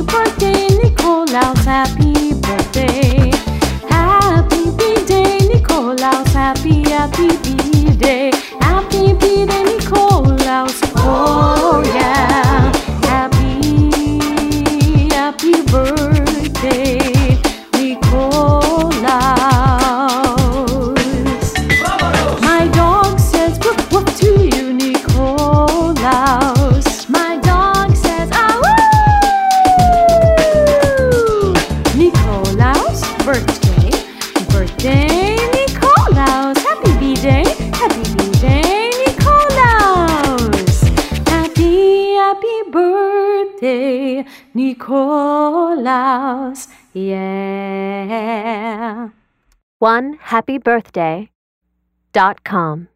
birthday, Nikolaus, happy birthday. Happy B-Day, Nikolaus, happy B-Day. Happy B-Day, Nikolaus, oh yeah. Happy birthday, Nikolaus. My dog says whoop whoop to you, Nikolaus. My dog says ah woo. Nikolaus, birthday, Nikolaus. Happy B-Day, Nikolaus. Happy birthday, Nikolaus. Yeah. OneHappyBirthday.com